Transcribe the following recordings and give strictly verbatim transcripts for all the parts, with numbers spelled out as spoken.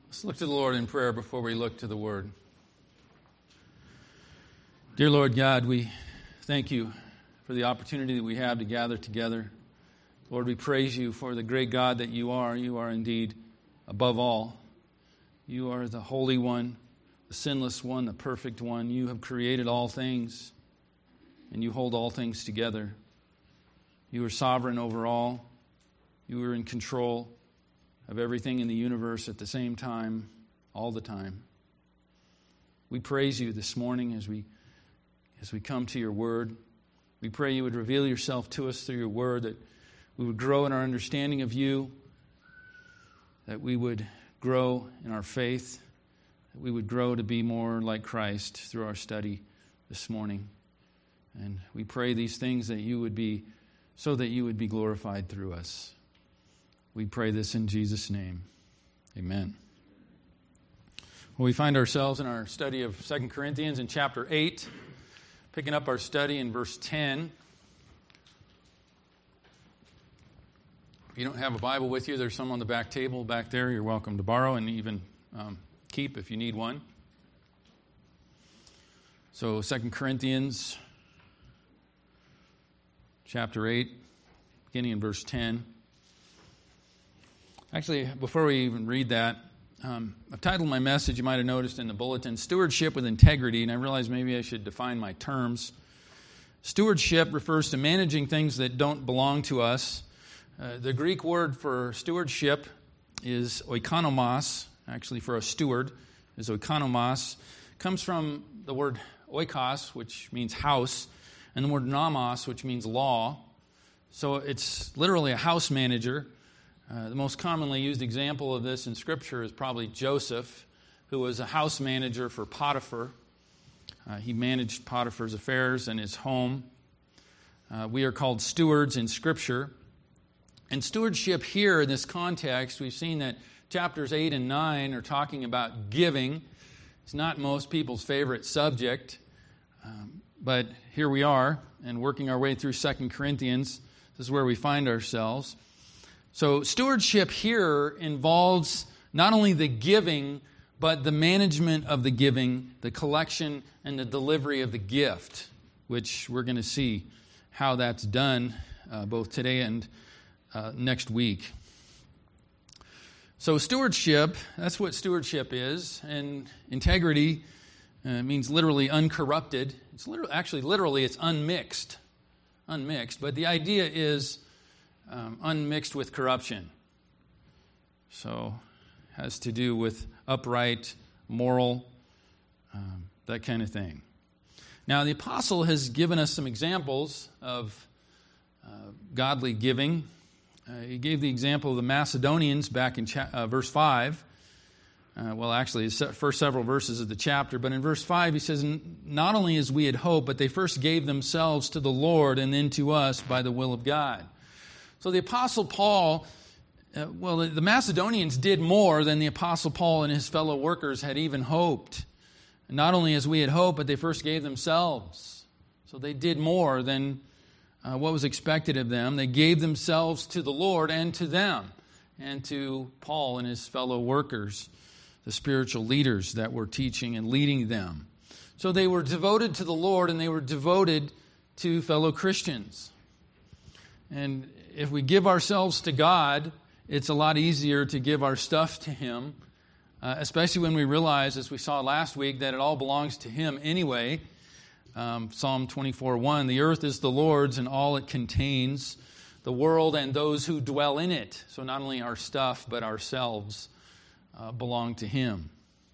Let's look to the Lord in prayer before we look to the Word. Dear Lord God, we thank you for the opportunity that we have to gather together. Lord, we praise you for the great God that you are. You are indeed above all. You are the Holy One, the sinless one, the perfect one. You have created all things, and you hold all things together. You are sovereign over all. You are in control of everything in the universe at the same time, all the time. We praise you this morning as we as we come to your word. We pray you would reveal yourself to us through your word, that we would grow in our understanding of you, that we would grow in our faith, that we would grow to be more like Christ through our study this morning. And we pray these things that you would be, so that you would be glorified through us. We pray this in Jesus' name. Amen. Well, we find ourselves in our study of Second Corinthians in chapter eight, picking up our study in verse ten. If you don't have a Bible with you, there's some on the back table back there. You're welcome to borrow and even um, keep if you need one. So Second Corinthians chapter eight, beginning in verse ten. Actually, before we even read that, um, I've titled my message, you might have noticed in the bulletin, Stewardship with Integrity, and I realized maybe I should define my terms. Stewardship refers to managing things that don't belong to us. Uh, the Greek word for stewardship is oikonomos, actually for a steward, is oikonomos. It comes from the word oikos, which means house, and the word nomos, which means law. So it's literally a house manager. Uh, the most commonly used example of this in Scripture is probably Joseph, who was a house manager for Potiphar. Uh, he managed Potiphar's affairs and his home. Uh, we are called stewards in Scripture. And stewardship here in this context, we've seen that chapters eight and nine are talking about giving. It's not most people's favorite subject, um, but here we are, and working our way through Second Corinthians. This is where we find ourselves. So stewardship here involves not only the giving, but the management of the giving, the collection and the delivery of the gift, which we're going to see how that's done uh, both today and uh, next week. So stewardship, that's what stewardship is, and integrity uh, means literally uncorrupted. It's literally, actually literally it's unmixed, unmixed, but the idea is Um, unmixed with corruption. So, has to do with upright, moral, um, that kind of thing. Now, the apostle has given us some examples of uh, godly giving. Uh, he gave the example of the Macedonians back in cha- uh, verse five. Uh, well, actually, the first several verses of the chapter. But in verse five, he says, not only as we had hoped, but they first gave themselves to the Lord and then to us by the will of God. So the Apostle Paul, uh, well, the Macedonians did more than the Apostle Paul and his fellow workers had even hoped. Not only as we had hoped, but they first gave themselves. So they did more than uh, what was expected of them. They gave themselves to the Lord and to them, and to Paul and his fellow workers, the spiritual leaders that were teaching and leading them. So they were devoted to the Lord, and they were devoted to fellow Christians. And if we give ourselves to God, it's a lot easier to give our stuff to Him, uh, especially when we realize, as we saw last week, that it all belongs to Him anyway. Um, Psalm twenty-four one, the earth is the Lord's and all it contains, the world and those who dwell in it. So not only our stuff, but ourselves uh, belong to Him.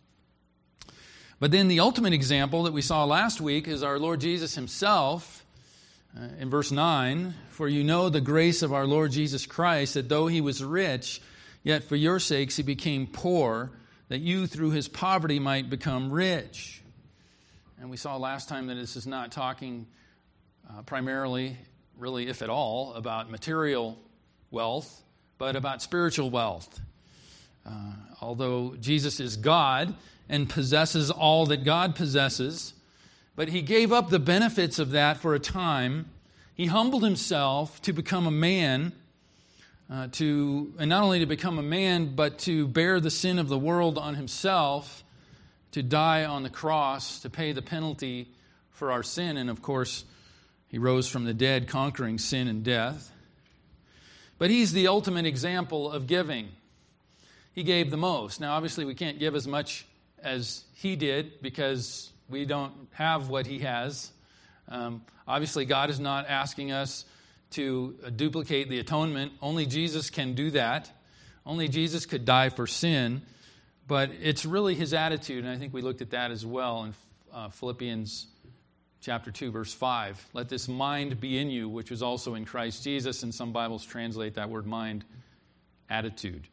But then the ultimate example that we saw last week is our Lord Jesus Himself. Uh, in verse nine, for you know the grace of our Lord Jesus Christ, that though He was rich, yet for your sakes He became poor, that you through His poverty might become rich. And we saw last time that this is not talking uh, primarily, really if at all, about material wealth, but about spiritual wealth. Uh, although Jesus is God and possesses all that God possesses, but He gave up the benefits of that for a time. He humbled Himself to become a man, uh, to, and not only to become a man, but to bear the sin of the world on himself, to die on the cross, to pay the penalty for our sin. And of course, he rose from the dead, conquering sin and death. But he's the ultimate example of giving. He gave the most. Now, obviously, we can't give as much as he did because we don't have what he has. Um, obviously, God is not asking us to uh, duplicate the atonement. Only Jesus can do that. Only Jesus could die for sin. But it's really his attitude, and I think we looked at that as well in uh, Philippians chapter two, verse five. Let this mind be in you, which was also in Christ Jesus. And some Bibles translate that word mind, attitude.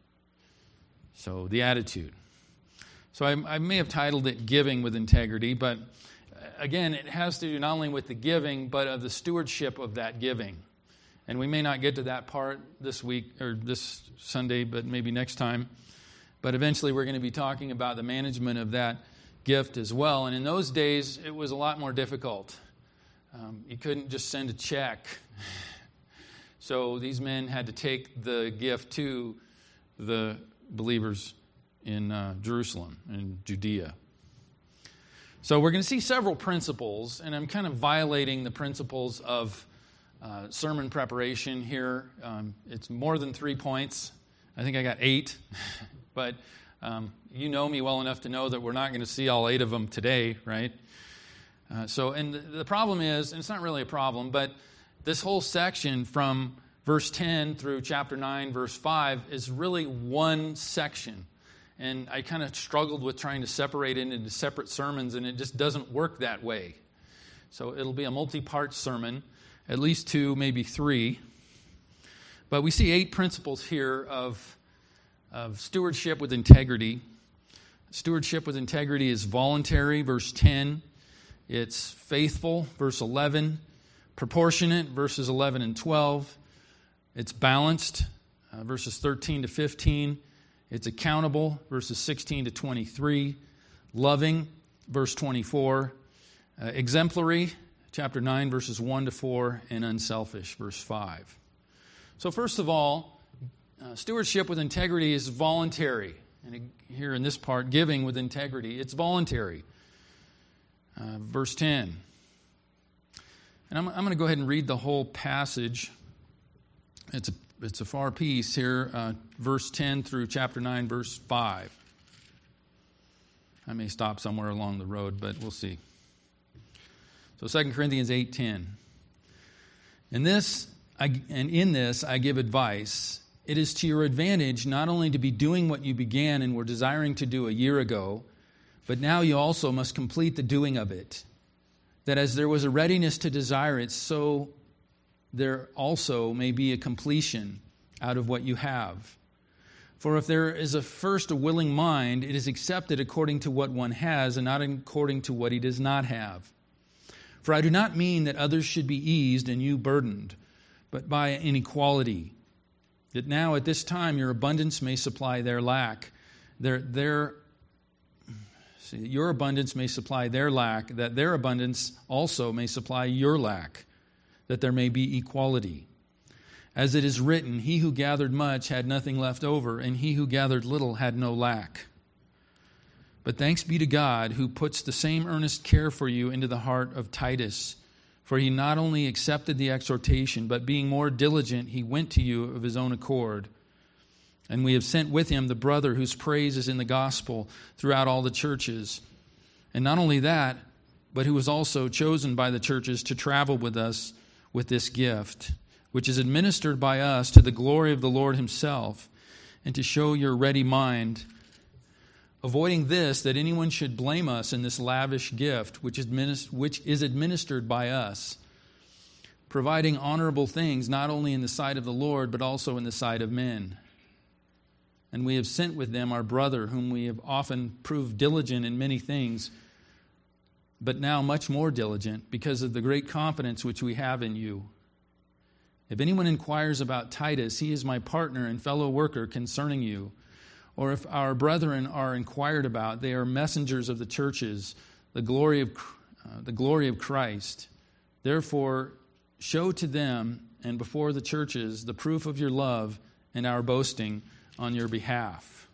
So the attitude. So I, I may have titled it Giving with Integrity, but again, it has to do not only with the giving, but of the stewardship of that giving. And we may not get to that part this week or this Sunday, but maybe next time. But eventually we're going to be talking about the management of that gift as well. And in those days, it was a lot more difficult. Um, you couldn't just send a check. So these men had to take the gift to the believers in uh, Jerusalem and Judea. So we're going to see several principles, and I'm kind of violating the principles of uh, sermon preparation here. Um, it's more than three points. I think I got eight, but um, you know me well enough to know that we're not going to see all eight of them today, right? Uh, so, and the problem is, and it's not really a problem, but this whole section from verse ten through chapter nine, verse five, is really one section. And I kind of struggled with trying to separate it into separate sermons, and it just doesn't work that way. So it'll be a multi-part sermon, at least two, maybe three. But we see eight principles here of, of stewardship with integrity. Stewardship with integrity is voluntary, verse ten. It's faithful, verse eleven. Proportionate, verses eleven and twelve. It's balanced, uh, verses thirteen to fifteen. It's accountable, verses sixteen to twenty-three. Loving, verse twenty-four. Uh, exemplary, chapter nine, verses one to four. And unselfish, verse five. So first of all, uh, stewardship with integrity is voluntary. And here in this part, giving with integrity, it's voluntary. Uh, verse ten. And I'm, I'm going to go ahead and read the whole passage. It's a It's a far piece here, uh, verse ten through chapter nine, verse five. I may stop somewhere along the road, but we'll see. So Second Corinthians eight ten. In this, I, and in this I give advice. It is to your advantage not only to be doing what you began and were desiring to do a year ago, but now you also must complete the doing of it. That as there was a readiness to desire it, so there also may be a completion out of what you have. For if there is a first a willing mind, it is accepted according to what one has and not according to what he does not have. For I do not mean that others should be eased and you burdened, but by inequality, that now at this time your abundance may supply their lack. Their, their, see, your abundance may supply their lack, that their abundance also may supply your lack, that there may be equality. As it is written, he who gathered much had nothing left over, and he who gathered little had no lack. But thanks be to God, who puts the same earnest care for you into the heart of Titus. For he not only accepted the exhortation, but being more diligent, he went to you of his own accord. And we have sent with him the brother whose praise is in the gospel throughout all the churches. And not only that, but who was also chosen by the churches to travel with us with this gift, which is administered by us to the glory of the Lord himself, and to show your ready mind, avoiding this, that anyone should blame us in this lavish gift, which is, which is administered by us, providing honorable things not only in the sight of the Lord, but also in the sight of men. And we have sent with them our brother, whom we have often proved diligent in many things, but now much more diligent, because of the great confidence which we have in you. If anyone inquires about Titus, he is my partner and fellow worker concerning you. Or if our brethren are inquired about, they are messengers of the churches, the glory of uh, the glory of Christ. Therefore, show to them and before the churches the proof of your love and our boasting on your behalf.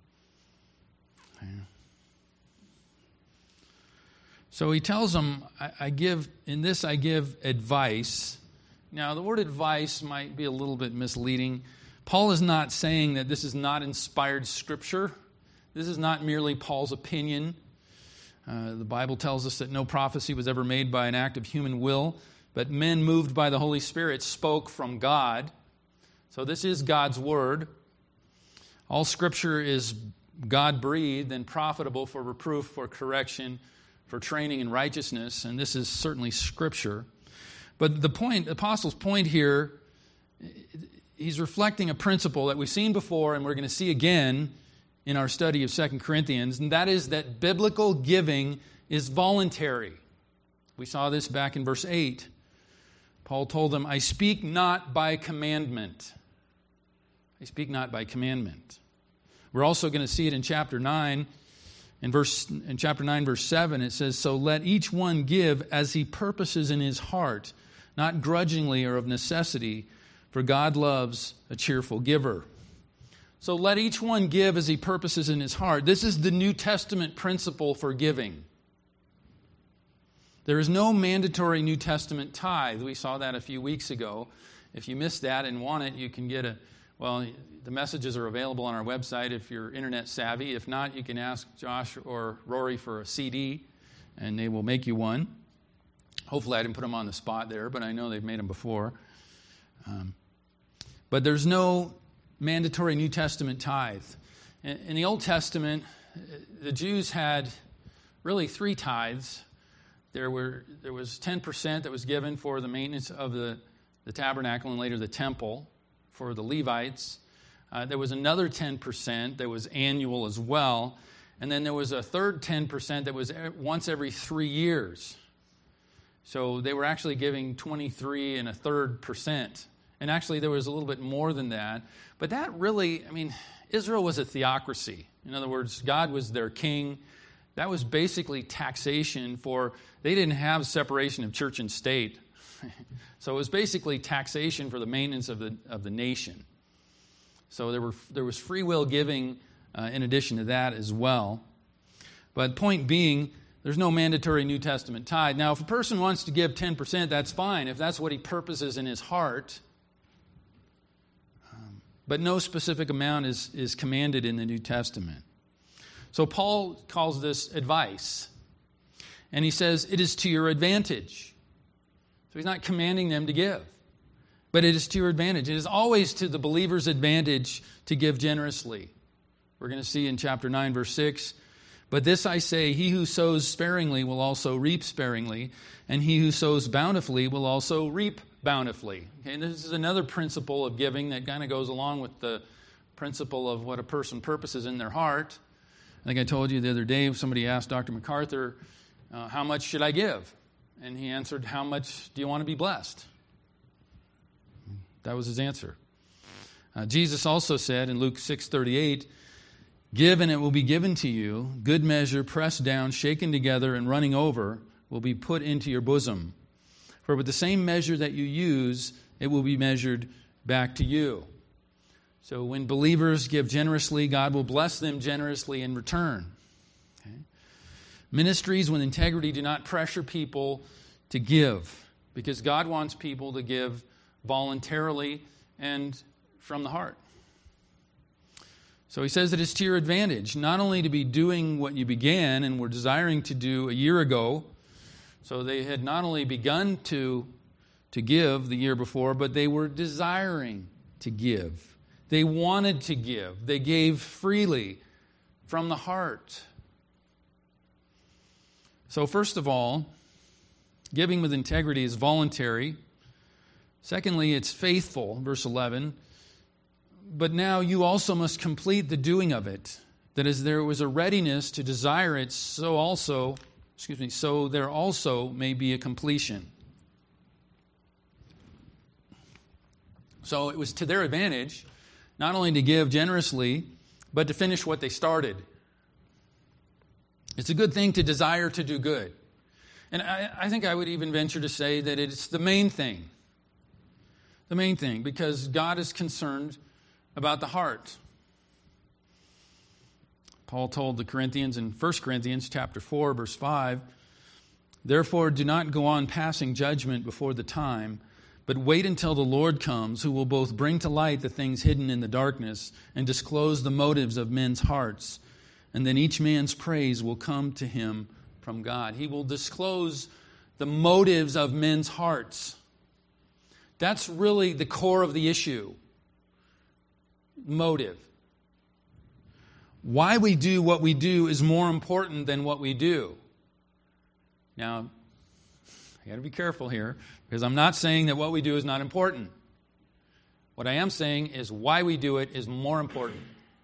So he tells them, I, I give, in this I give advice. Now, the word advice might be a little bit misleading. Paul is not saying that this is not inspired Scripture. This is not merely Paul's opinion. Uh, the Bible tells us that no prophecy was ever made by an act of human will, but men moved by the Holy Spirit spoke from God. So this is God's Word. All Scripture is God-breathed and profitable for reproof, for correction, for training in righteousness, and this is certainly Scripture. But the point, the apostle's point here, he's reflecting a principle that we've seen before and we're going to see again in our study of Second Corinthians, and that is that biblical giving is voluntary. We saw this back in verse eight. Paul told them, I speak not by commandment. I speak not by commandment. We're also going to see it in chapter nine. In verse in chapter nine, verse seven, it says, so let each one give as he purposes in his heart, not grudgingly or of necessity, for God loves a cheerful giver. So let each one give as he purposes in his heart. This is the New Testament principle for giving. There is no mandatory New Testament tithe. We saw that a few weeks ago. If you missed that and want it, you can get a, well, the messages are available on our website if you're internet savvy. If not, you can ask Josh or Rory for a C D, and they will make you one. Hopefully I didn't put them on the spot there, but I know they've made them before. Um, but there's no mandatory New Testament tithe. In the Old Testament, the Jews had really three tithes. There were there was ten percent that was given for the maintenance of the, the tabernacle and later the temple for the Levites. Uh, there was another ten percent that was annual as well. And then there was a third ten percent that was once every three years. So they were actually giving twenty-three and a third percent. And actually there was a little bit more than that. But that really, I mean, Israel was a theocracy. In other words, God was their king. That was basically taxation for, they didn't have separation of church and state. So it was basically taxation for the maintenance of the of the nation. So there were there was free will giving uh, in addition to that as well. But point being, there's no mandatory New Testament tithe. Now, if a person wants to give ten percent, that's fine, if that's what he purposes in his heart. Um, but no specific amount is, is commanded in the New Testament. So Paul calls this advice. And he says, it is to your advantage. So he's not commanding them to give. But it is to your advantage. It is always to the believer's advantage to give generously. We're going to see in chapter nine, verse six, but this I say, he who sows sparingly will also reap sparingly, and he who sows bountifully will also reap bountifully. Okay, and this is another principle of giving that kind of goes along with the principle of what a person purposes in their heart. I think I told you the other day, somebody asked Doctor MacArthur, uh, how much should I give? And he answered, how much do you want to be blessed? That was his answer. Uh, Jesus also said in Luke six thirty-eight, give and it will be given to you. Good measure, pressed down, shaken together, and running over will be put into your bosom. For with the same measure that you use, it will be measured back to you. So when believers give generously, God will bless them generously in return. Okay? Ministries with integrity do not pressure people to give, because God wants people to give voluntarily and from the heart. So he says that it's to your advantage, not only to be doing what you began and were desiring to do a year ago. So they had not only begun to, to give the year before, but they were desiring to give. They wanted to give. They gave freely from the heart. So first of all, giving with integrity is voluntary. Secondly, it's faithful, verse eleven. But now you also must complete the doing of it, that as there was a readiness to desire it, so also, excuse me, so there also may be a completion. So it was to their advantage not only to give generously, but to finish what they started. It's a good thing to desire to do good. And I, I think I would even venture to say that it's the main thing. The main thing, because God is concerned about the heart. Paul told the Corinthians in First Corinthians chapter four, verse five, "Therefore do not go on passing judgment before the time, but wait until the Lord comes, who will both bring to light the things hidden in the darkness and disclose the motives of men's hearts. And then each man's praise will come to him from God." He will disclose the motives of men's hearts. That's really the core of the issue. Motive. Why we do what we do is more important than what we do. Now, I got to be careful here, because I'm not saying that what we do is not important. What I am saying is why we do it is more important.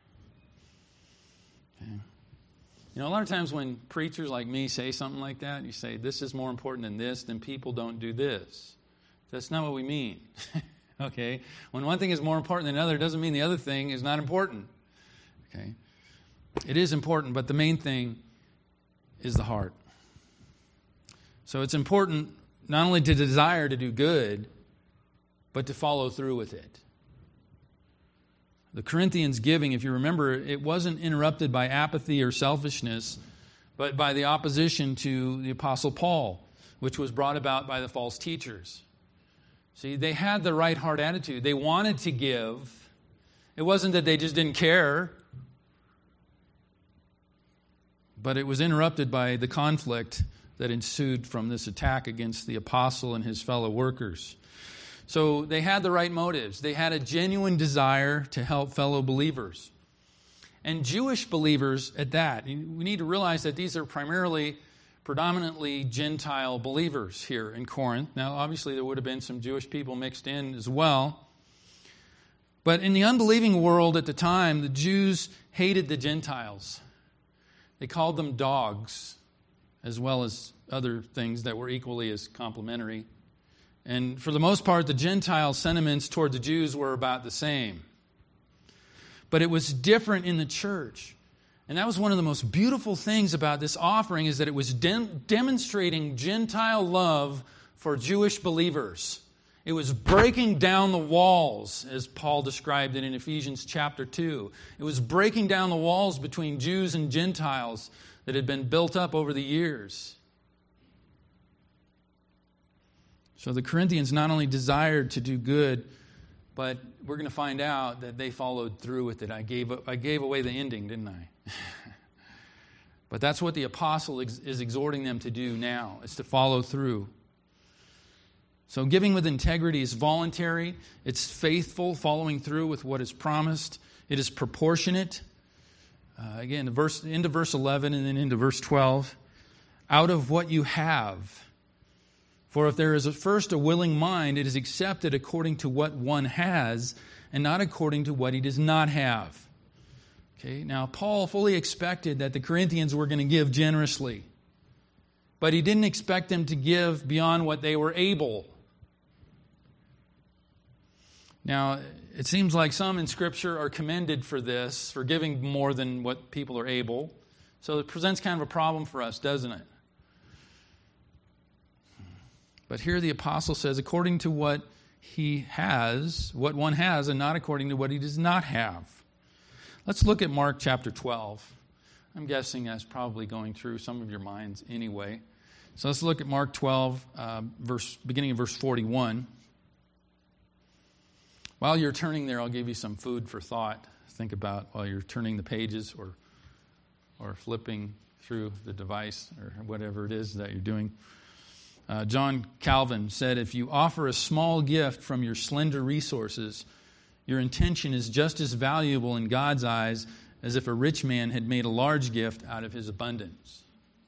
Okay. You know, a lot of times when preachers like me say something like that, you say, this is more important than this, then people don't do this. That's not what we mean. Okay? When one thing is more important than another, it doesn't mean the other thing is not important. Okay? It is important, but the main thing is the heart. So it's important not only to desire to do good, but to follow through with it. The Corinthians' giving, if you remember, it wasn't interrupted by apathy or selfishness, but by the opposition to the Apostle Paul, which was brought about by the false teachers. See, they had the right heart attitude. They wanted to give. It wasn't that they just didn't care, but it was interrupted by the conflict that ensued from this attack against the apostle and his fellow workers. So they had the right motives. They had a genuine desire to help fellow believers. And Jewish believers at that. We need to realize that these are primarily, predominantly Gentile believers here in Corinth. Now, obviously, there would have been some Jewish people mixed in as well. But in the unbelieving world at the time, the Jews hated the Gentiles. They called them dogs, as well as other things that were equally as complimentary. And for the most part, the Gentile sentiments toward the Jews were about the same. But it was different in the church. And that was one of the most beautiful things about this offering, is that it was de- demonstrating Gentile love for Jewish believers. It was breaking down the walls, as Paul described it in Ephesians chapter two. It was breaking down the walls between Jews and Gentiles that had been built up over the years. So the Corinthians not only desired to do good, but we're going to find out that they followed through with it. I gave I gave away the ending, didn't I? But that's what the apostle is exhorting them to do now, is to follow through. So giving with integrity is voluntary. It's faithful, following through with what is promised. It is proportionate. Uh, again, the verse, into verse eleven and then into verse twelve. Out of what you have. For if there is at first a willing mind, it is accepted according to what one has, and not according to what he does not have. Okay, now Paul fully expected that the Corinthians were going to give generously. But he didn't expect them to give beyond what they were able. Now, it seems like some in Scripture are commended for this, for giving more than what people are able. So it presents kind of a problem for us, doesn't it? But here the apostle says, according to what he has, what one has, and not according to what he does not have. Let's look at Mark chapter twelve. I'm guessing that's probably going through some of your minds anyway. So let's look at Mark twelve, uh, verse beginning of verse forty-one. While you're turning there, I'll give you some food for thought. Think about while you're turning the pages or or flipping through the device or whatever it is that you're doing. Uh, John Calvin said, if you offer a small gift from your slender resources, your intention is just as valuable in God's eyes as if a rich man had made a large gift out of his abundance.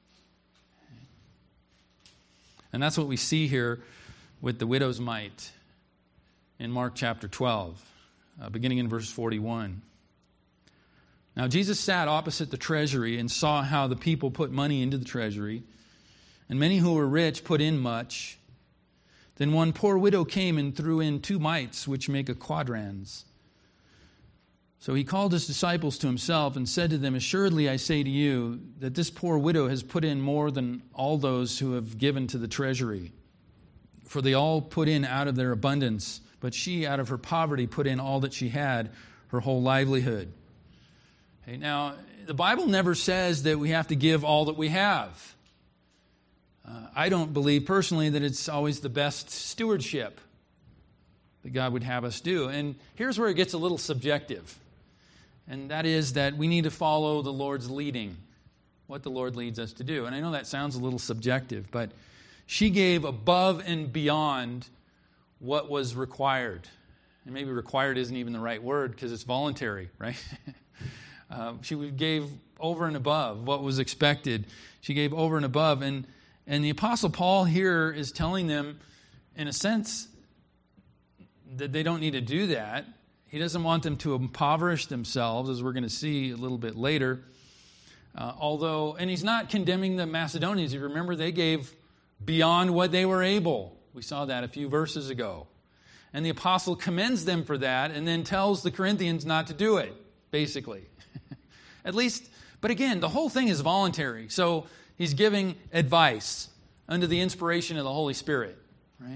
And that's what we see here with the widow's mite in Mark chapter twelve, uh, beginning in verse forty-one. Now Jesus sat opposite the treasury and saw how the people put money into the treasury, and many who were rich put in much. Then one poor widow came and threw in two mites, which make a quadrans. So he called his disciples to himself and said to them, assuredly I say to you that this poor widow has put in more than all those who have given to the treasury. For they all put in out of their abundance, but she out of her poverty put in all that she had, her whole livelihood. Okay, now, the Bible never says that we have to give all that we have. Uh, I don't believe personally that it's always the best stewardship that God would have us do. And here's where it gets a little subjective. And that is that we need to follow the Lord's leading, what the Lord leads us to do. And I know that sounds a little subjective, but she gave above and beyond what was required. And maybe required isn't even the right word because it's voluntary, right? uh, she gave over and above what was expected. She gave over and above. And, and the Apostle Paul here is telling them, in a sense, that they don't need to do that. He doesn't want them to impoverish themselves, as we're going to see a little bit later. Uh, although, and he's not condemning the Macedonians. You remember they gave beyond what they were able. We saw that a few verses ago. And the apostle commends them for that and then tells the Corinthians not to do it, basically. At least, but again, the whole thing is voluntary. So he's giving advice under the inspiration of the Holy Spirit, right?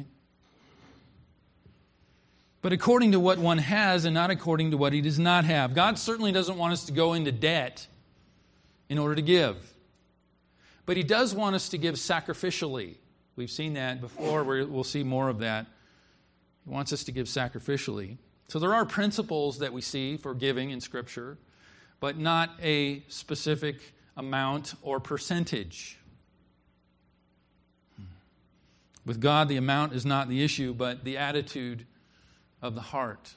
But according to what one has and not according to what he does not have. God certainly doesn't want us to go into debt in order to give. But he does want us to give sacrificially. We've seen that before. We'll see more of that. He wants us to give sacrificially. So there are principles that we see for giving in Scripture, but not a specific amount or percentage. With God, the amount is not the issue, but the attitude of the heart.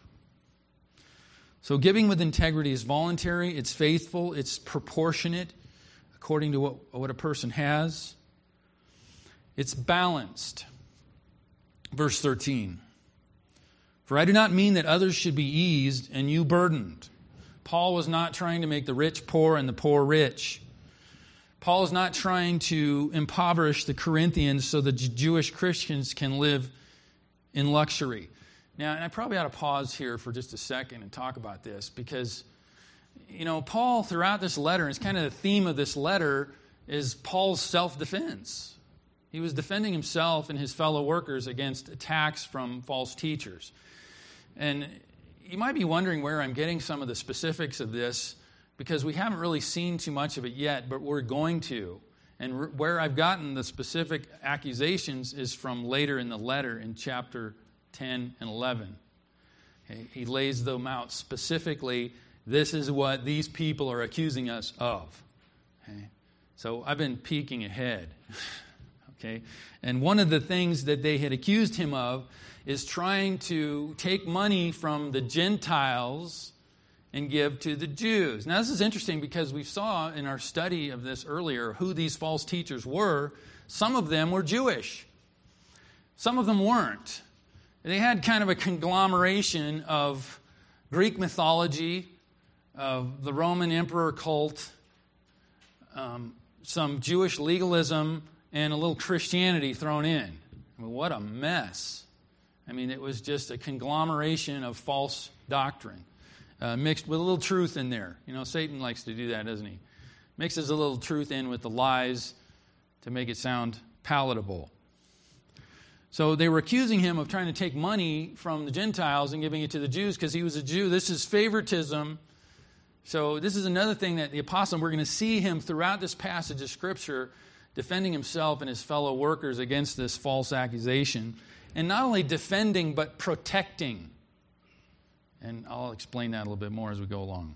So giving with integrity is voluntary, it's faithful, it's proportionate according to what, what a person has. It's balanced. Verse thirteen. For I do not mean that others should be eased and you burdened. Paul was not trying to make the rich poor and the poor rich. Paul is not trying to impoverish the Corinthians so that Jewish Christians can live in luxury. Now, and I probably ought to pause here for just a second and talk about this because, you know, Paul throughout this letter, and it's kind of the theme of this letter, is Paul's self-defense. He was defending himself and his fellow workers against attacks from false teachers. And you might be wondering where I'm getting some of the specifics of this because we haven't really seen too much of it yet, but we're going to. And where I've gotten the specific accusations is from later in the letter in chapter ten and eleven. Okay, he lays them out specifically. This is what these people are accusing us of. Okay, so I've been peeking ahead. Okay, and one of the things that they had accused him of is trying to take money from the Gentiles and give to the Jews. Now, this is interesting because we saw in our study of this earlier who these false teachers were. Some of them were Jewish. Some of them weren't. They had kind of a conglomeration of Greek mythology, of the Roman emperor cult, um, some Jewish legalism, and a little Christianity thrown in. I mean, what a mess. I mean, it was just a conglomeration of false doctrine uh, mixed with a little truth in there. You know, Satan likes to do that, doesn't he? Mixes a little truth in with the lies to make it sound palatable. So they were accusing him of trying to take money from the Gentiles and giving it to the Jews because he was a Jew. This is favoritism. So this is another thing that the apostle, we're going to see him throughout this passage of Scripture defending himself and his fellow workers against this false accusation. And not only defending, but protecting. And I'll explain that a little bit more as we go along.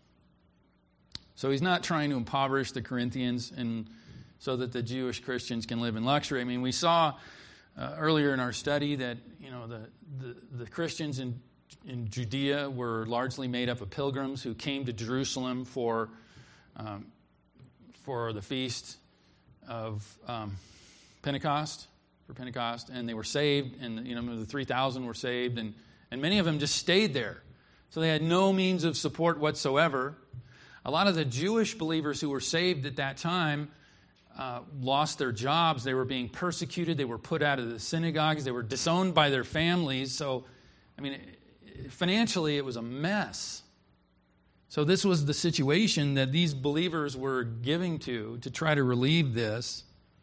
So he's not trying to impoverish the Corinthians and so that the Jewish Christians can live in luxury. I mean, we saw Uh, earlier in our study that, you know, the, the, the Christians in, in Judea were largely made up of pilgrims who came to Jerusalem for um, for the feast of um, Pentecost, for Pentecost, and they were saved, and, you know, the three thousand were saved, and, and many of them just stayed there. So they had no means of support whatsoever. A lot of the Jewish believers who were saved at that time Uh, lost their jobs. They were being persecuted. They were put out of the synagogues. They were disowned by their families. So, I mean, financially, it was a mess. So this was the situation that these believers were giving to, to try to relieve this.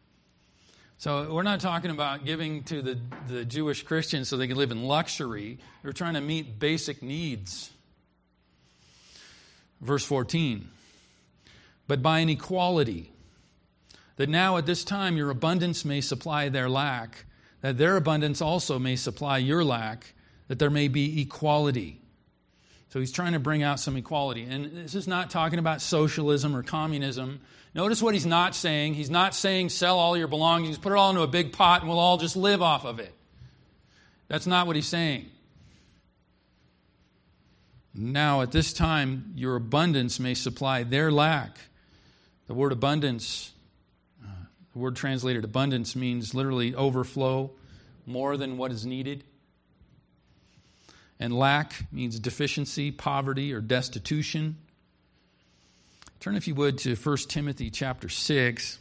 So we're not talking about giving to the, the Jewish Christians so they could live in luxury. They're trying to meet basic needs. Verse fourteen, but by an equality, that now at this time your abundance may supply their lack, that their abundance also may supply your lack, that there may be equality. So he's trying to bring out some equality. And this is not talking about socialism or communism. Notice what he's not saying. He's not saying sell all your belongings, put it all into a big pot, and we'll all just live off of it. That's not what he's saying. Now, at this time, your abundance may supply their lack. The word abundance, uh, the word translated abundance means literally overflow, more than what is needed. And lack means deficiency, poverty, or destitution. Turn, if you would, to First Timothy chapter six,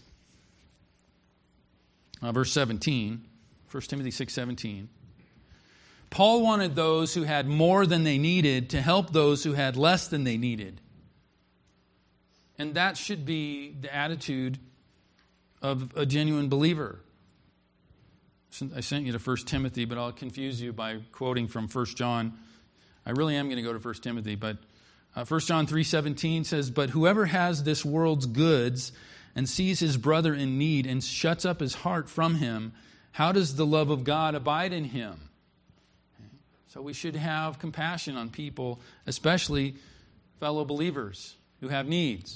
uh, verse seventeen. First Timothy six seventeen. Paul wanted those who had more than they needed to help those who had less than they needed. And that should be the attitude of a genuine believer. I sent you to First Timothy, but I'll confuse you by quoting from First John. I really am going to go to First Timothy, but uh, First John three seventeen says, but whoever has this world's goods and sees his brother in need and shuts up his heart from him, how does the love of God abide in him? So we should have compassion on people, especially fellow believers who have needs.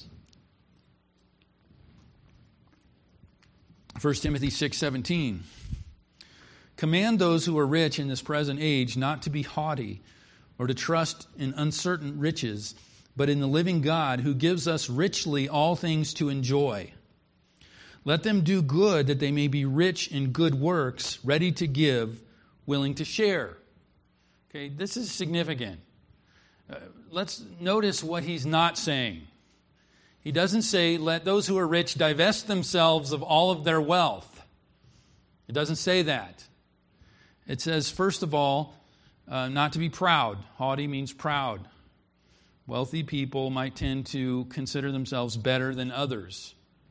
First Timothy six seventeen. Command those who are rich in this present age not to be haughty or to trust in uncertain riches, but in the living God who gives us richly all things to enjoy. Let them do good that they may be rich in good works, ready to give, willing to share. Okay, this is significant. Uh, let's notice what he's not saying. He doesn't say, let those who are rich divest themselves of all of their wealth. It doesn't say that. It says, first of all, uh, not to be proud. Haughty means proud. Wealthy people might tend to consider themselves better than others.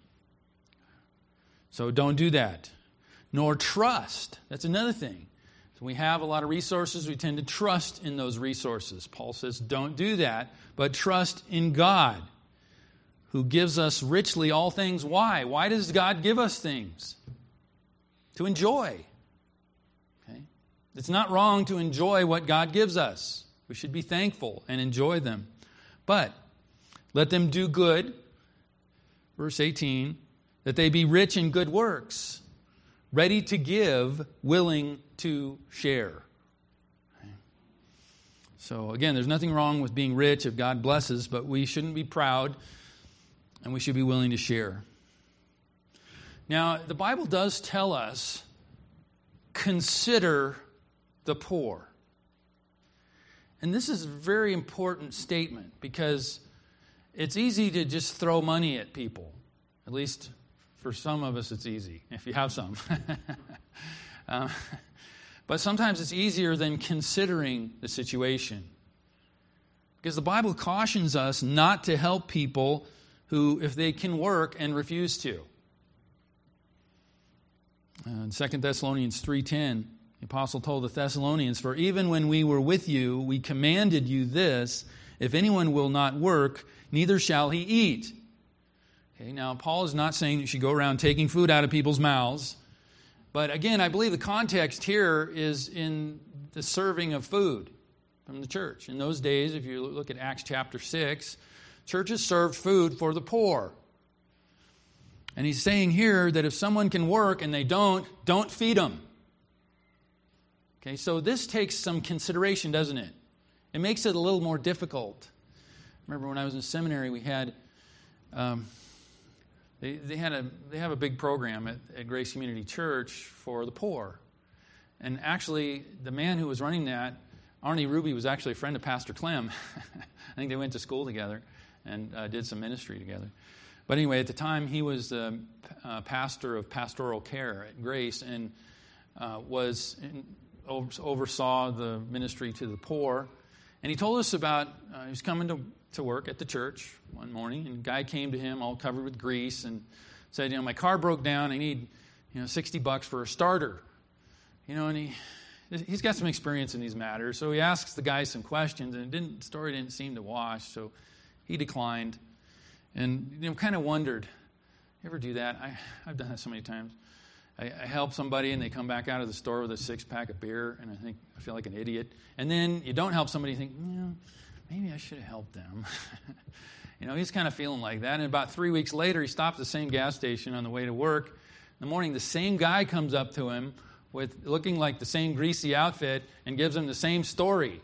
So don't do that. Nor trust. That's another thing. So we have a lot of resources. We tend to trust in those resources. Paul says, don't do that, but trust in God, who gives us richly all things. Why? Why does God give us things? To enjoy. Okay? It's not wrong to enjoy what God gives us. We should be thankful and enjoy them. But let them do good, verse eighteen, that they be rich in good works, ready to give, willing to share. Okay? So again, there's nothing wrong with being rich if God blesses, but we shouldn't be proud and we should be willing to share. Now, the Bible does tell us, consider the poor. And this is a very important statement because it's easy to just throw money at people. At least for some of us it's easy, if you have some. uh, but sometimes it's easier than considering the situation. Because the Bible cautions us not to help people who, if they can work, and refuse to. Uh, in Second Thessalonians three ten, the apostle told the Thessalonians, for even when we were with you, we commanded you this, if anyone will not work, neither shall he eat. Okay, now, Paul is not saying you should go around taking food out of people's mouths. But again, I believe the context here is in the serving of food from the church. In those days, if you look at Acts chapter six, churches served food for the poor. And he's saying here that if someone can work and they don't, don't feed them. Okay, so this takes some consideration, doesn't it? It makes it a little more difficult. Remember when I was in seminary, we had, um, they, they had a they have a big program at, at Grace Community Church for the poor. And actually, the man who was running that, Arnie Ruby, was actually a friend of Pastor Clem. I think they went to school together and uh, did some ministry together. But anyway, at the time, he was the uh, pastor of pastoral care at Grace and uh, was in, oversaw the ministry to the poor. And he told us about, uh, he was coming to, to work at the church one morning, and a guy came to him all covered with grease and said, you know, my car broke down, I need, you know, sixty bucks for a starter. You know, and he, he's got some experience in these matters, so he asks the guy some questions, and it didn't, the story didn't seem to wash, so he declined. And, you know, kind of wondered, you ever do that? I, I've done that so many times. I, I help somebody and they come back out of the store with a six-pack of beer, and I think I feel like an idiot. And then you don't help somebody, you think, well, maybe I should have helped them. You know, he's kind of feeling like that. And about three weeks later, he stopped at the same gas station on the way to work. In the morning, the same guy comes up to him with looking like the same greasy outfit and gives him the same story.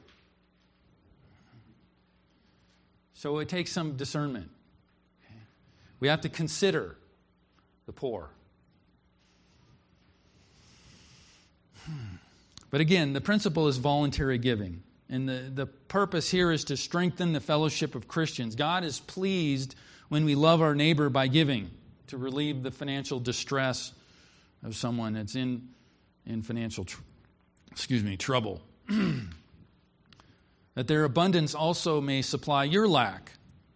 So it takes some discernment. Okay? We have to consider the poor. But again, the principle is voluntary giving. And the, the purpose here is to strengthen the fellowship of Christians. God is pleased when we love our neighbor by giving, to relieve the financial distress of someone that's in, in financial tr- excuse me, trouble. That their abundance also may supply your lack.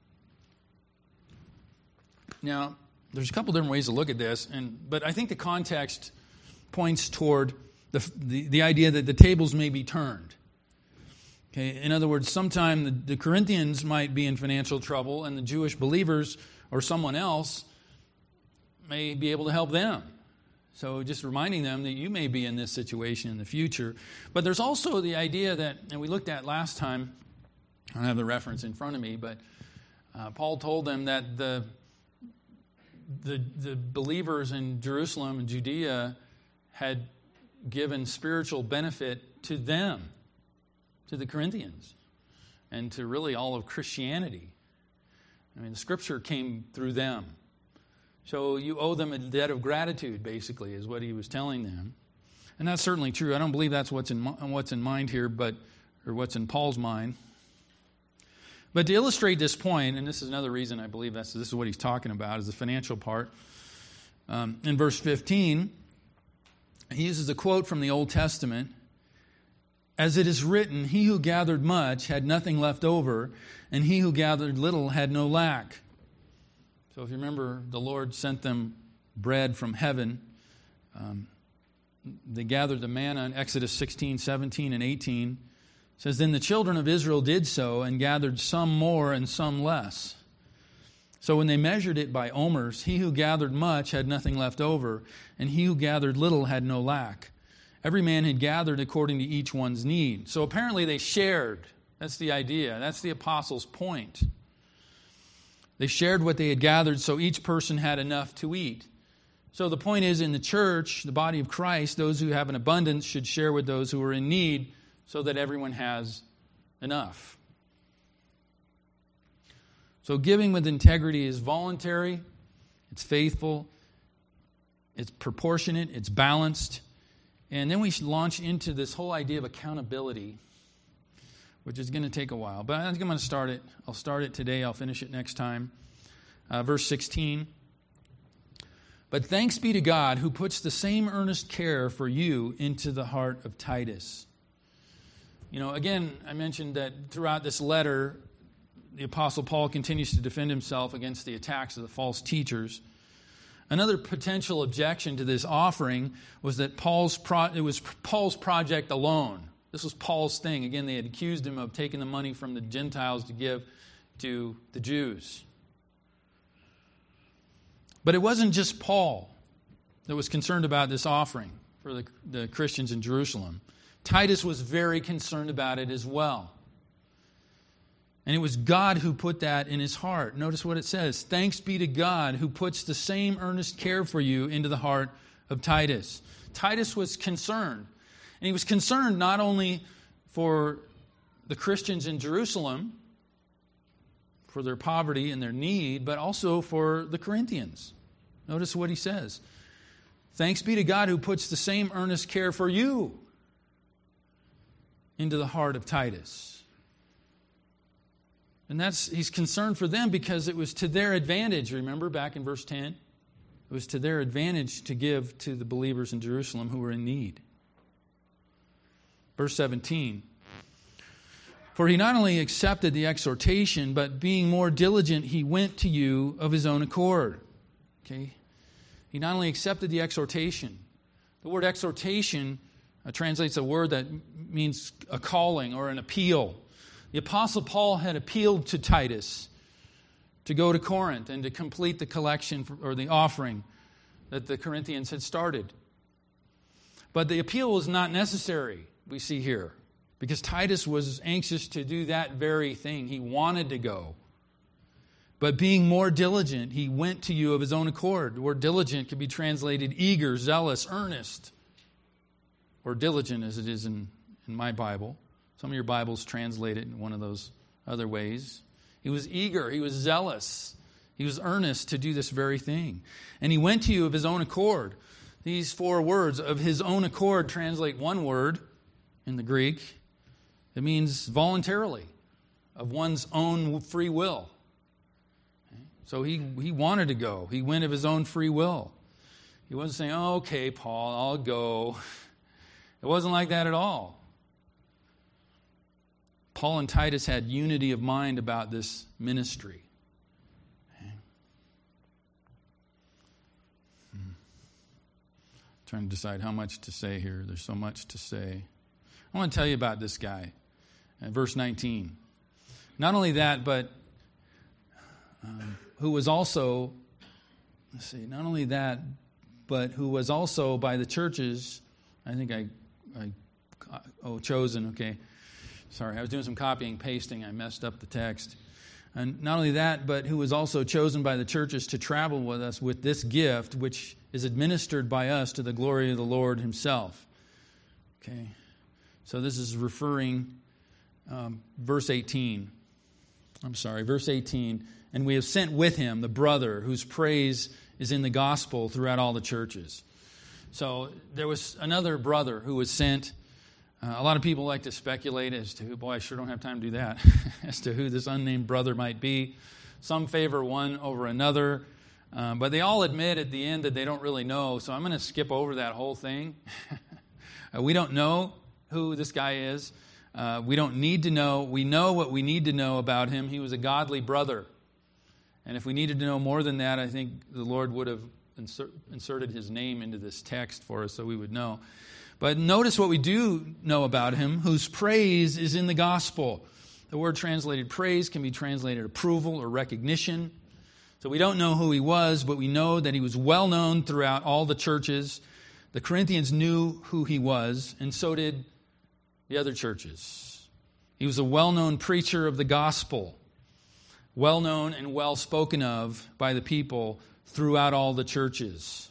Now, there's a couple different ways to look at this, and but I think the context points toward the, the, the idea that the tables may be turned. Okay, in other words, sometime the, the Corinthians might be in financial trouble, and the Jewish believers or someone else may be able to help them. So just reminding them that you may be in this situation in the future. But there's also the idea that, and we looked at last time, I don't have the reference in front of me, but uh, Paul told them that the, the the believers in Jerusalem and Judea had given spiritual benefit to them, to the Corinthians, and to really all of Christianity. I mean, the Scripture came through them. So you owe them a debt of gratitude, basically, is what he was telling them. And that's certainly true. I don't believe that's what's in what's in mind here, but or what's in Paul's mind. But to illustrate this point, and this is another reason I believe that's this is what he's talking about, is the financial part. Um, in verse fifteen, he uses a quote from the Old Testament. As it is written, he who gathered much had nothing left over, and he who gathered little had no lack. So if you remember, the Lord sent them bread from heaven. Um, they gathered the manna in Exodus sixteen, seventeen, and eighteen. It says, then the children of Israel did so and gathered some more and some less. So when they measured it by omers, he who gathered much had nothing left over, and he who gathered little had no lack. Every man had gathered according to each one's need. So apparently they shared. That's the idea. That's the apostles' point. They shared what they had gathered, so each person had enough to eat. So the point is, in the church, the body of Christ, those who have an abundance should share with those who are in need so that everyone has enough. So giving with integrity is voluntary, it's faithful, it's proportionate, it's balanced. And then we should launch into this whole idea of accountability, which is going to take a while. But I think I'm going to start it. I'll start it today. I'll finish it next time. Uh, verse sixteen. But thanks be to God who puts the same earnest care for you into the heart of Titus. You know, again, I mentioned that throughout this letter, the Apostle Paul continues to defend himself against the attacks of the false teachers. Another potential objection to this offering was that Paul's pro- it was Paul's project alone. This was Paul's thing. Again, they had accused him of taking the money from the Gentiles to give to the Jews. But it wasn't just Paul that was concerned about this offering for the, the Christians in Jerusalem. Titus was very concerned about it as well. And it was God who put that in his heart. Notice what it says. Thanks be to God who puts the same earnest care for you into the heart of Titus. Titus was concerned. And he was concerned not only for the Christians in Jerusalem, for their poverty and their need, but also for the Corinthians. Notice what he says. Thanks be to God who puts the same earnest care for you into the heart of Titus. And that's he's concerned for them because it was to their advantage. Remember back in verse ten? It was to their advantage to give to the believers in Jerusalem who were in need. Verse seventeen. For he not only accepted the exhortation, but being more diligent, he went to you of his own accord. Okay? He not only accepted the exhortation. The word exhortation uh, translates a word that means a calling or an appeal. The Apostle Paul had appealed to Titus to go to Corinth and to complete the collection for, or the offering that the Corinthians had started. But the appeal was not necessary, we see here, because Titus was anxious to do that very thing. He wanted to go. But being more diligent, he went to you of his own accord. The word diligent could be translated eager, zealous, earnest, or diligent as it is in, in my Bible. Some of your Bibles translate it in one of those other ways. He was eager, he was zealous, he was earnest to do this very thing. And he went to you of his own accord. These four words, of his own accord, translate one word in the Greek. It means voluntarily, of one's own free will. So he, he wanted to go. He went of his own free will. He wasn't saying, oh, okay, Paul, I'll go. It wasn't like that at all. Paul and Titus had unity of mind about this ministry. Okay. Hmm. Trying to decide how much to say here. There's so much to say. I want to tell you about this guy. Uh, verse nineteen. Not only that, but um, who was also, let's see, not only that, but who was also by the churches, I think I, I oh, chosen, okay. Sorry, I was doing some copying and pasting. I messed up the text. And not only that, but who was also chosen by the churches to travel with us with this gift, which is administered by us to the glory of the Lord himself. Okay. So this is referring, um, verse eighteen. I'm sorry, verse eighteen. And we have sent with him the brother whose praise is in the gospel throughout all the churches. So there was another brother who was sent. Uh, a lot of people like to speculate as to who, boy, I sure don't have time to do that, as to who this unnamed brother might be. Some favor one over another, uh, but they all admit at the end that they don't really know, so I'm going to skip over that whole thing. uh, we don't know who this guy is. Uh, we don't need to know. We know what we need to know about him. He was a godly brother. And if we needed to know more than that, I think the Lord would have insert, inserted his name into this text for us so we would know. But notice what we do know about him, whose praise is in the gospel. The word translated praise can be translated approval or recognition. So we don't know who he was, but we know that he was well known throughout all the churches. The Corinthians knew who he was, and so did the other churches. He was a well-known preacher of the gospel, well-known and well spoken of by the people throughout all the churches,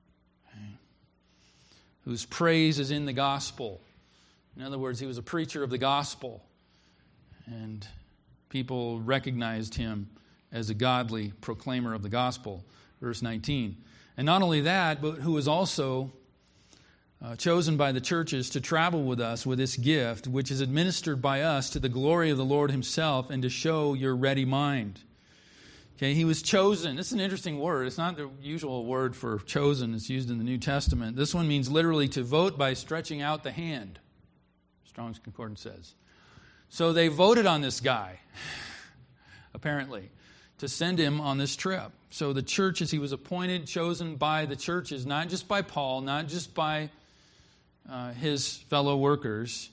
whose praise is in the gospel. In other words, he was a preacher of the gospel, and people recognized him as a godly proclaimer of the gospel. Verse nineteen. And not only that, but who was also uh, chosen by the churches to travel with us with this gift, which is administered by us to the glory of the Lord himself and to show your ready mind. Okay, he was chosen. This is an interesting word. It's not the usual word for chosen. It's used in the New Testament. This one means literally to vote by stretching out the hand, Strong's Concordance says. So they voted on this guy, apparently, to send him on this trip. So the churches, he was appointed, chosen by the churches, not just by Paul, not just by uh, his fellow workers.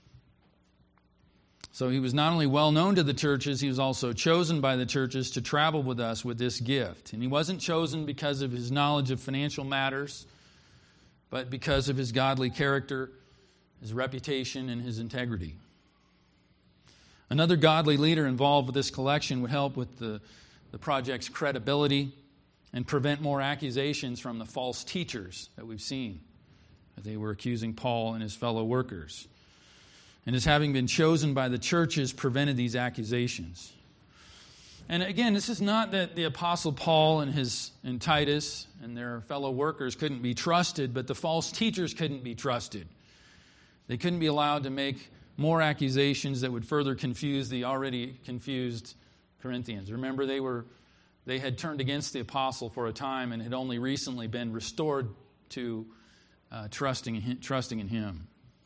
So he was not only well known to the churches, he was also chosen by the churches to travel with us with this gift. And he wasn't chosen because of his knowledge of financial matters, but because of his godly character, his reputation, and his integrity. Another godly leader involved with this collection would help with the, the project's credibility and prevent more accusations from the false teachers that we've seen. That they were accusing Paul and his fellow workers. And his having been chosen by the churches prevented these accusations. And again, this is not that the Apostle Paul and his and Titus and their fellow workers couldn't be trusted, but the false teachers couldn't be trusted. They couldn't be allowed to make more accusations that would further confuse the already confused Corinthians. Remember, they were they had turned against the apostle for a time and had only recently been restored to uh, trusting trusting in him.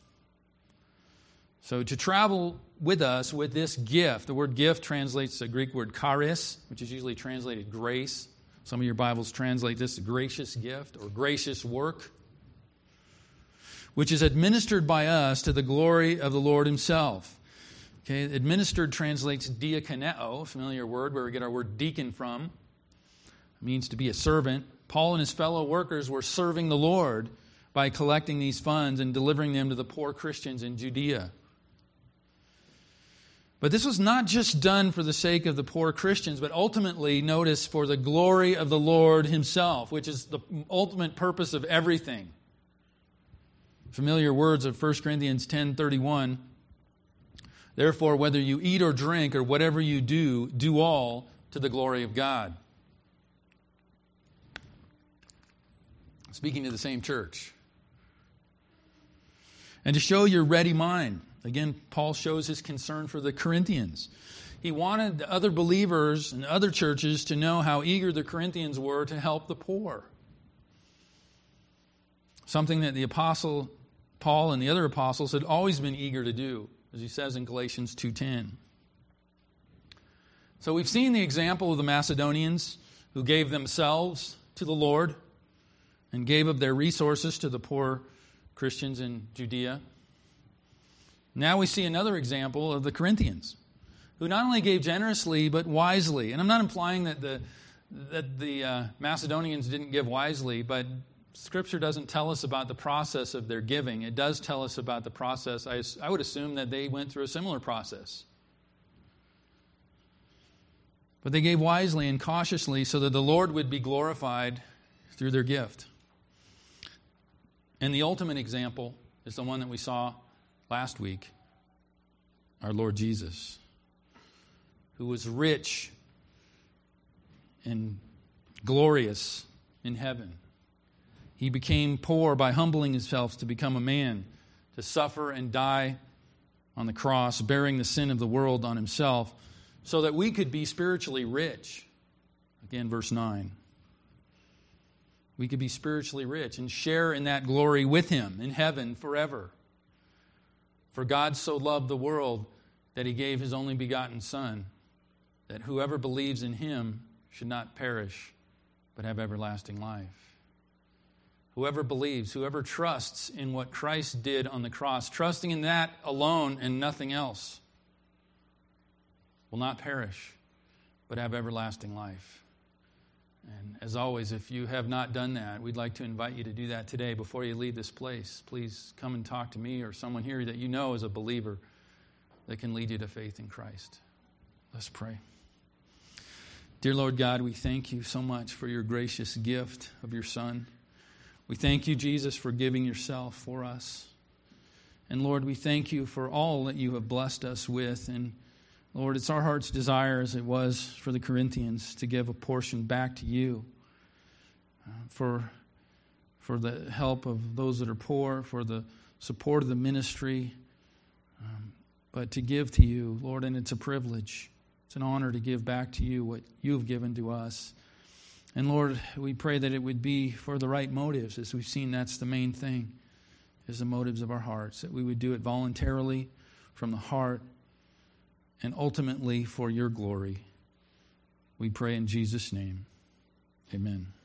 So to travel with us with this gift, the word gift translates the Greek word charis, which is usually translated grace. Some of your Bibles translate this gracious gift or gracious work, which is administered by us to the glory of the Lord himself. Okay, administered translates diakoneo, a familiar word where we get our word deacon from. It means to be a servant. Paul and his fellow workers were serving the Lord by collecting these funds and delivering them to the poor Christians in Judea. But this was not just done for the sake of the poor Christians, but ultimately, notice, for the glory of the Lord himself, which is the ultimate purpose of everything. Familiar words of First Corinthians ten thirty-one. Therefore, whether you eat or drink or whatever you do, do all to the glory of God. Speaking to the same church. And to show your ready mind. Again, Paul shows his concern for the Corinthians. He wanted the other believers and other churches to know how eager the Corinthians were to help the poor. Something that the apostle Paul and the other apostles had always been eager to do, as he says in Galatians two ten. So we've seen the example of the Macedonians who gave themselves to the Lord and gave of their resources to the poor Christians in Judea. Now we see another example of the Corinthians, who not only gave generously, but wisely. And I'm not implying that the, that the uh, Macedonians didn't give wisely, but Scripture doesn't tell us about the process of their giving. It does tell us about the process. I, I would assume that they went through a similar process. But they gave wisely and cautiously so that the Lord would be glorified through their gift. And the ultimate example is the one that we saw last week, our Lord Jesus, who was rich and glorious in heaven. He became poor by humbling himself to become a man, to suffer and die on the cross, bearing the sin of the world on himself, so that we could be spiritually rich. Again, verse nine. We could be spiritually rich and share in that glory with him in heaven forever. For God so loved the world that he gave his only begotten Son, that whoever believes in him should not perish, but have everlasting life. Whoever believes, whoever trusts in what Christ did on the cross, trusting in that alone and nothing else, will not perish, but have everlasting life. And as always, if you have not done that, we'd like to invite you to do that today before you leave this place. Please come and talk to me or someone here that you know is a believer that can lead you to faith in Christ. Let's pray. Dear Lord God, we thank you so much for your gracious gift of your Son. We thank you, Jesus, for giving yourself for us. And Lord, we thank you for all that you have blessed us with. And Lord, it's our heart's desire, as it was for the Corinthians, to give a portion back to you uh, for, for the help of those that are poor, for the support of the ministry, um, but to give to you, Lord, and it's a privilege. It's an honor to give back to you what you've given to us. And Lord, we pray that it would be for the right motives. As we've seen, that's the main thing, is the motives of our hearts, that we would do it voluntarily from the heart, and ultimately for your glory. We pray in Jesus' name. Amen.